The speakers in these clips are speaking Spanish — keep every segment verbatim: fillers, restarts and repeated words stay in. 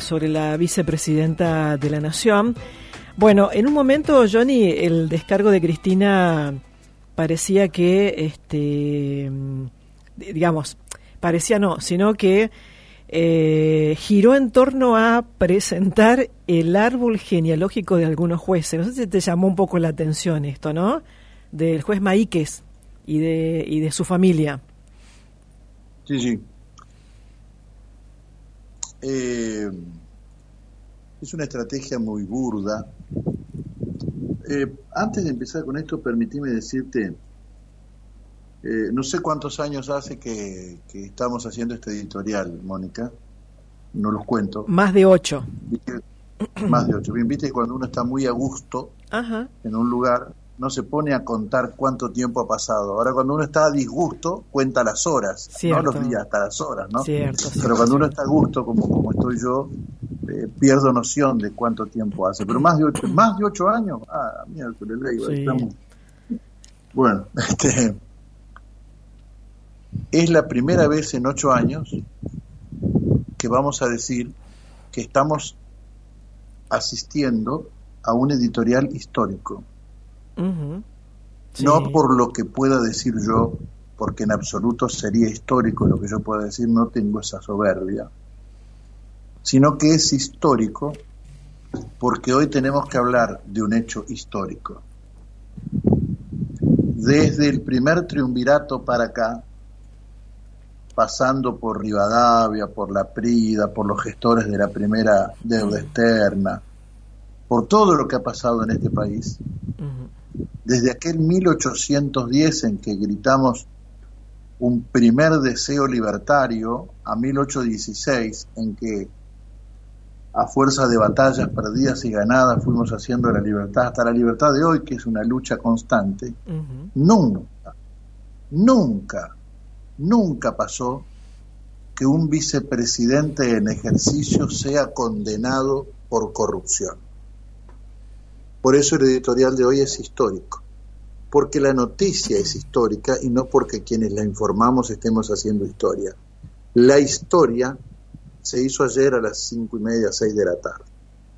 sobre la vicepresidenta de la Nación. Bueno, en un momento, Johnny, el descargo de Cristina parecía que, este, digamos, parecía no, sino que eh, giró en torno a presentar el árbol genealógico de algunos jueces. No sé si te llamó un poco la atención esto, ¿no? Del juez Maíquez y de, y de su familia. Sí, sí. Eh, es una estrategia muy burda. Eh, antes de empezar con esto, permitime decirte, eh, no sé cuántos años hace que, que estamos haciendo este editorial, Mónica, no los cuento. Más de ocho. ¿Viste? Más de ocho. Bien, viste que cuando uno está muy a gusto Ajá. en un lugar, no se pone a contar cuánto tiempo ha pasado. Ahora, cuando uno está a disgusto, cuenta las horas, cierto. No los días, hasta las horas, ¿no? Cierto, Pero cierto, cuando uno cierto. está a gusto, como, como estoy yo, eh, pierdo noción de cuánto tiempo hace. Pero más de ocho, más de ocho años, ah, mira, sí. Estamos. Bueno, este, es la primera vez en ocho años que vamos a decir que estamos asistiendo a un editorial histórico. Uh-huh. Sí. No por lo que pueda decir yo, porque en absoluto sería histórico lo que yo pueda decir, no tengo esa soberbia, sino que es histórico porque hoy tenemos que hablar de un hecho histórico. Desde el primer triunvirato para acá, pasando por Rivadavia, por la Prida, por los gestores de la primera deuda externa, por todo lo que ha pasado en este país, uh-huh. Desde aquel mil ochocientos diez en que gritamos un primer deseo libertario, a mil ochocientos dieciséis en que a fuerza de batallas perdidas y ganadas fuimos haciendo la libertad, hasta la libertad de hoy, que es una lucha constante, uh-huh. nunca, nunca, nunca pasó que un vicepresidente en ejercicio sea condenado por corrupción. Por eso el editorial de hoy es histórico, porque la noticia es histórica y no porque quienes la informamos estemos haciendo historia. La historia se hizo ayer a las cinco y media, seis de la tarde.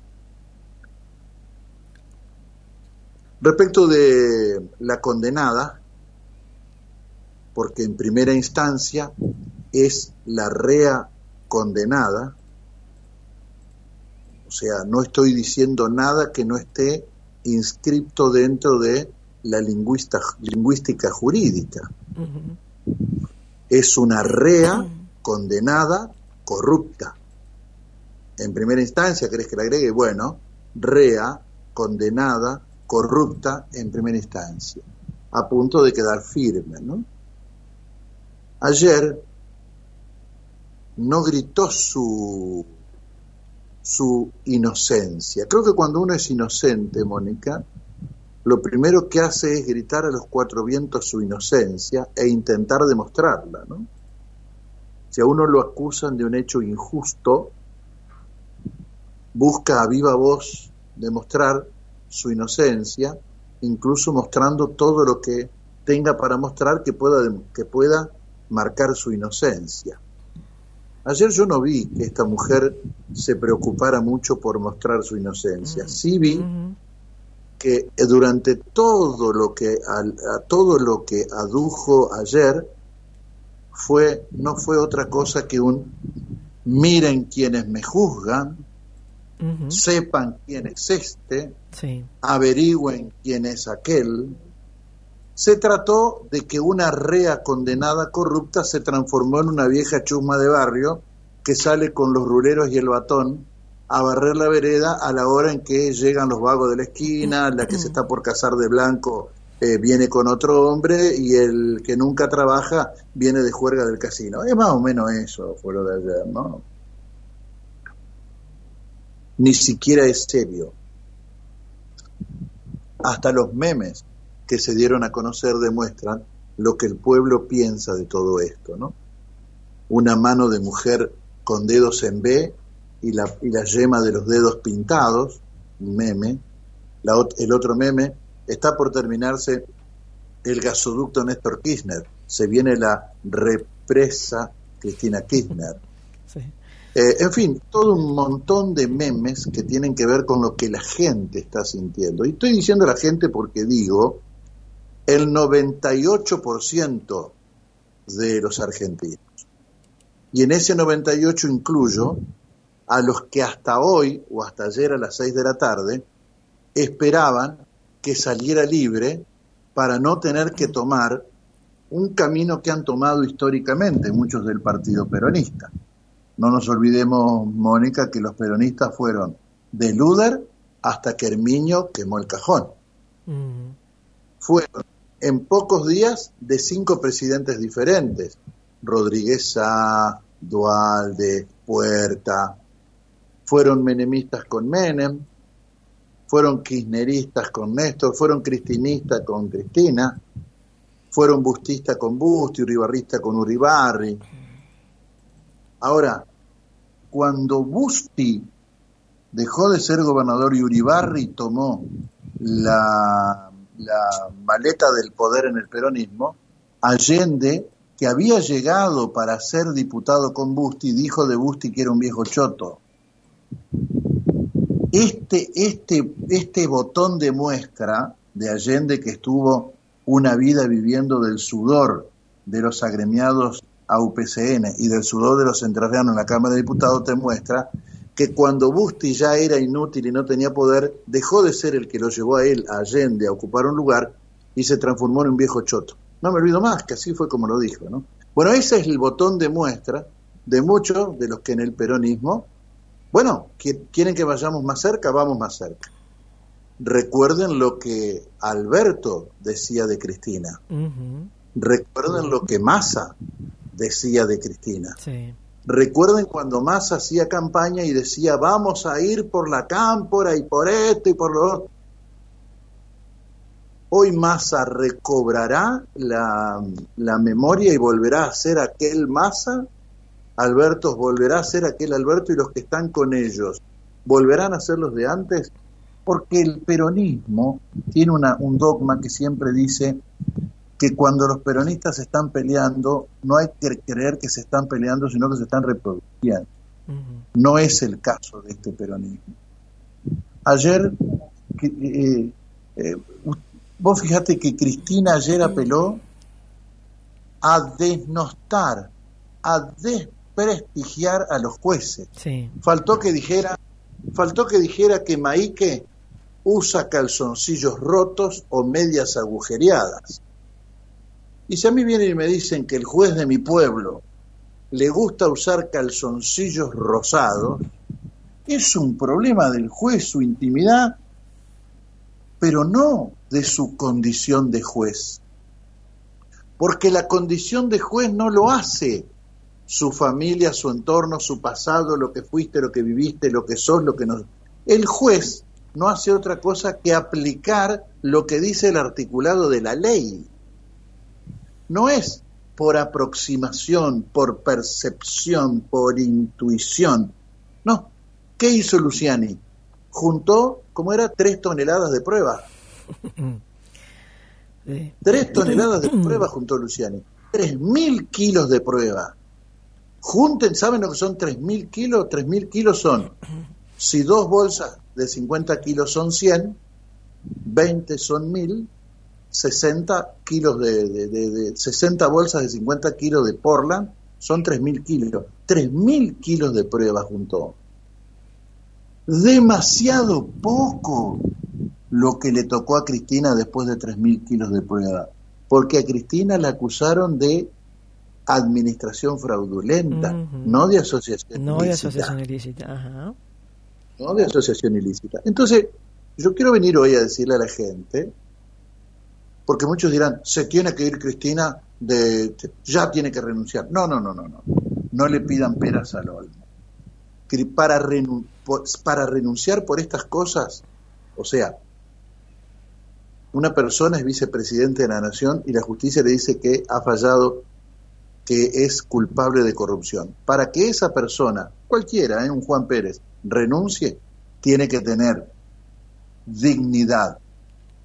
Respecto de la condenada, porque en primera instancia es la rea condenada, o sea, no estoy diciendo nada que no esté inscripto dentro de la lingüista, lingüística jurídica. Uh-huh. Es una rea condenada corrupta. En primera instancia, ¿querés que le agregue? Bueno, rea condenada corrupta en primera instancia, a punto de quedar firme, ¿no? Ayer no gritó su su inocencia. Creo que cuando uno es inocente, Mónica, lo primero que hace es gritar a los cuatro vientos su inocencia e intentar demostrarla, ¿no? Si a uno lo acusan de un hecho injusto, busca a viva voz demostrar su inocencia, incluso mostrando todo lo que tenga para mostrar que pueda, que pueda marcar su inocencia. Ayer yo no vi que esta mujer se preocupara mucho por mostrar su inocencia. Sí vi que durante todo lo que a, a todo lo que adujo ayer fue no fue otra cosa que un miren quienes me juzgan, uh-huh. sepan quién es este, sí. averigüen quién es aquel. Se trató de que una rea condenada corrupta se transformó en una vieja chusma de barrio que sale con los ruleros y el batón a barrer la vereda a la hora en que llegan los vagos de la esquina, la que se está por casar de blanco eh, viene con otro hombre y el que nunca trabaja viene de juerga del casino. Es más o menos eso fue lo de ayer, ¿no? Ni siquiera es serio. Hasta los memes que se dieron a conocer demuestran lo que el pueblo piensa de todo esto, ¿no? Una mano de mujer con dedos en B y la, y la yema de los dedos pintados, un meme. La, el otro meme, está por terminarse el gasoducto Néstor Kirchner, se viene la represa Cristina Kirchner. Sí. Eh, en fin, todo un montón de memes que tienen que ver con lo que la gente está sintiendo. Y estoy diciendo la gente porque digo, el noventa y ocho por ciento de los argentinos. Y en ese noventa y ocho incluyo a los que hasta hoy o hasta ayer a las seis de la tarde esperaban que saliera libre para no tener que tomar un camino que han tomado históricamente muchos del Partido Peronista. No nos olvidemos, Mónica, que los peronistas fueron de Luder hasta que Herminio quemó el cajón. Mm. Fueron en pocos días de cinco presidentes diferentes. Rodríguez Sá, Duhalde, Puerta. Fueron menemistas con Menem, fueron kirchneristas con Néstor, fueron cristinistas con Cristina, fueron bustistas con Busti, uribarristas con Uribarri. Ahora, cuando Busti dejó de ser gobernador y Uribarri tomó la, la maleta del poder en el peronismo, Allende, que había llegado para ser diputado con Busti, dijo de Busti que era un viejo choto. Este, este, este botón de muestra de Allende, que estuvo una vida viviendo del sudor de los agremiados a U P C N y del sudor de los entrerrianos en la Cámara de Diputados, te muestra que cuando Busti ya era inútil y no tenía poder, dejó de ser el que lo llevó a él, a Allende, a ocupar un lugar y se transformó en un viejo choto. No me olvido más, que así fue como lo dijo, ¿no? Bueno, ese es el botón de muestra de muchos de los que en el peronismo, bueno, ¿quieren que vayamos más cerca? Vamos más cerca. Recuerden lo que Alberto decía de Cristina. Uh-huh. Recuerden lo que Massa decía de Cristina. Sí. Recuerden cuando Massa hacía campaña y decía, vamos a ir por la cámpora y por esto y por lo otro. Hoy Massa recobrará la, la memoria y volverá a ser aquel Massa. Alberto volverá a ser aquel Alberto y los que están con ellos volverán a ser los de antes, porque el peronismo tiene una, un dogma que siempre dice que cuando los peronistas están peleando no hay que creer que se están peleando, sino que se están reproduciendo. Uh-huh. No es el caso de este peronismo. Ayer eh, eh, vos fíjate que Cristina ayer apeló a desnostar, a desprestigiar a los jueces. Sí. Faltó que dijera, faltó que dijera que Maíque usa calzoncillos rotos o medias agujereadas. Y si a mí vienen y me dicen que el juez de mi pueblo le gusta usar calzoncillos rosados, es un problema del juez, su intimidad, pero no de su condición de juez. Porque la condición de juez no lo hace su familia, su entorno, su pasado, lo que fuiste, lo que viviste, lo que sos, lo que no. El juez no hace otra cosa que aplicar lo que dice el articulado de la ley. No es por aproximación, por percepción, por intuición. No. ¿Qué hizo Luciani? Juntó, ¿cómo era? Tres toneladas de prueba. Sí. Tres toneladas de prueba juntó Luciani. Tres mil kilos de prueba. Junten, ¿saben lo que son tres mil kilos? Tres mil kilos son, si dos bolsas de cincuenta kilos son cien, veinte son mil, sesenta kilos de, de, de, de sesenta bolsas de cincuenta kilos de Portland son tres mil kilos. Tres mil kilos de prueba juntó. Demasiado poco lo que le tocó a Cristina después de tres mil kilos de prueba, porque a Cristina la acusaron de administración fraudulenta, uh-huh. no de asociación no ilícita. de asociación ilícita, ajá. No de asociación ilícita. Entonces, yo quiero venir hoy a decirle a la gente, porque muchos dirán, se tiene que ir Cristina, de, ya tiene que renunciar. No, no, no, no, no. No le pidan peras al olmo. Para, renun, para renunciar por estas cosas, o sea, una persona es vicepresidente de la Nación y la justicia le dice que ha fallado, que es culpable de corrupción. Para que esa persona, cualquiera, ¿eh? un Juan Pérez, renuncie, tiene que tener dignidad,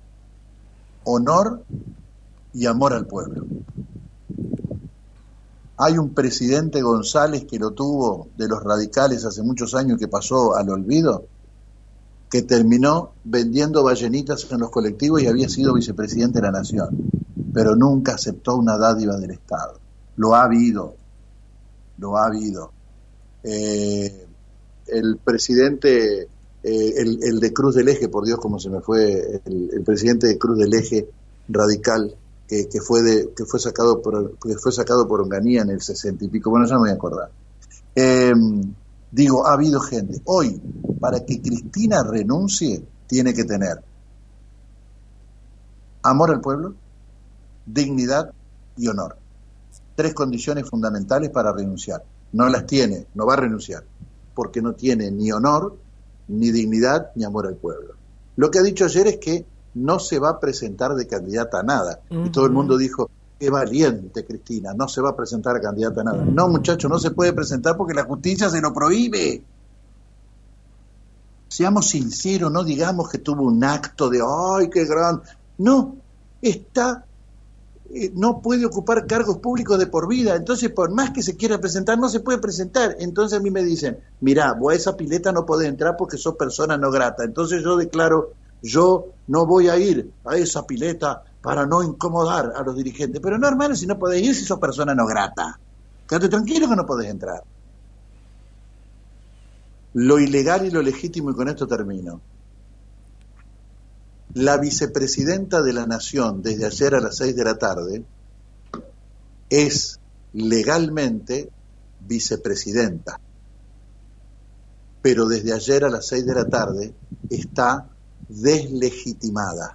honor y amor al pueblo. Hay un presidente González que lo tuvo de los radicales hace muchos años que pasó al olvido, que terminó vendiendo ballenitas en los colectivos y había sido vicepresidente de la Nación, pero nunca aceptó una dádiva del Estado. Lo ha habido, lo ha habido. Eh, el presidente, eh, el, el de Cruz del Eje, por Dios, como se me fue, el, el presidente de Cruz del Eje radical, que, que fue de, que fue sacado por que fue sacado por Onganía en el sesenta y pico, bueno, ya no me voy a acordar. Eh, digo, ha habido gente. Hoy, para que Cristina renuncie, tiene que tener amor al pueblo, dignidad y honor. Tres condiciones fundamentales para renunciar. No las tiene, no va a renunciar, porque no tiene ni honor, ni dignidad, ni amor al pueblo. Lo que ha dicho ayer es que no se va a presentar de candidata a nada. Uh-huh. Y todo el mundo dijo, qué valiente Cristina, no se va a presentar a candidata a nada. Uh-huh. No, muchacho, no se puede presentar porque la justicia se lo prohíbe. Seamos sinceros, no digamos que tuvo un acto de, ¡ay, qué gran! No, está... no puede ocupar cargos públicos de por vida, entonces por más que se quiera presentar, no se puede presentar. Entonces a mí me dicen, mirá, vos a esa pileta no podés entrar porque sos persona no grata. Entonces yo declaro, yo no voy a ir a esa pileta para no incomodar a los dirigentes. Pero no, hermano, si no podés ir, si sos persona no grata. Quédate tranquilo que no podés entrar. Lo ilegal y lo legítimo, y con esto termino. La vicepresidenta de la Nación, desde ayer a las seis de la tarde, es legalmente vicepresidenta. Pero desde ayer a las seis de la tarde está deslegitimada.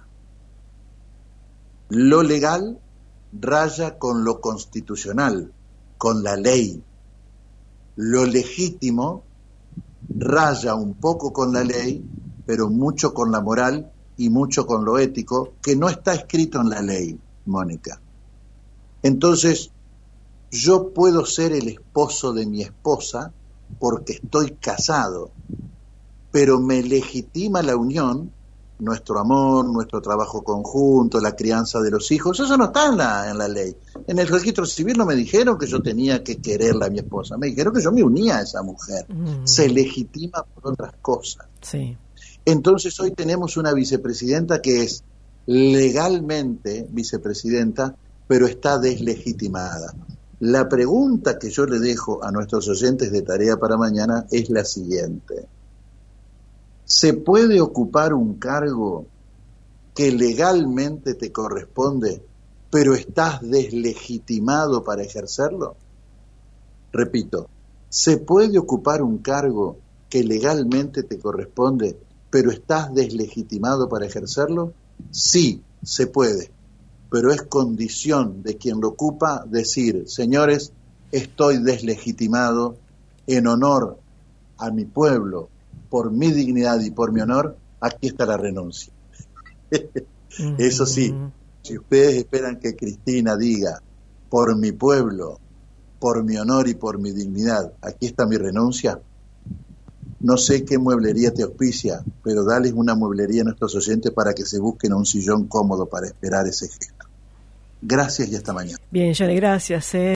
Lo legal raya con lo constitucional, con la ley. Lo legítimo raya un poco con la ley, pero mucho con la moral y mucho con lo ético, que no está escrito en la ley, Mónica. Entonces, yo puedo ser el esposo de mi esposa porque estoy casado, pero me legitima la unión, nuestro amor, nuestro trabajo conjunto, la crianza de los hijos. Eso no está en la, en la ley. En el registro civil no me dijeron que yo tenía que quererla a mi esposa, me dijeron que yo me unía a esa mujer. Mm. Se legitima por otras cosas. Sí. Entonces hoy tenemos una vicepresidenta que es legalmente vicepresidenta, pero está deslegitimada. La pregunta que yo le dejo a nuestros oyentes de tarea para mañana es la siguiente. ¿Se puede ocupar un cargo que legalmente te corresponde, pero estás deslegitimado para ejercerlo? Repito, ¿se puede ocupar un cargo que legalmente te corresponde, pero estás deslegitimado para ejercerlo? Sí, se puede, pero es condición de quien lo ocupa decir, señores, estoy deslegitimado en honor a mi pueblo, por mi dignidad y por mi honor, aquí está la renuncia. Uh-huh. Eso sí, si ustedes esperan que Cristina diga, por mi pueblo, por mi honor y por mi dignidad, aquí está mi renuncia, no sé qué mueblería te auspicia, pero dales una mueblería a nuestros oyentes para que se busquen un sillón cómodo para esperar ese gesto. Gracias y hasta mañana. Bien, Johnny, gracias. Eh.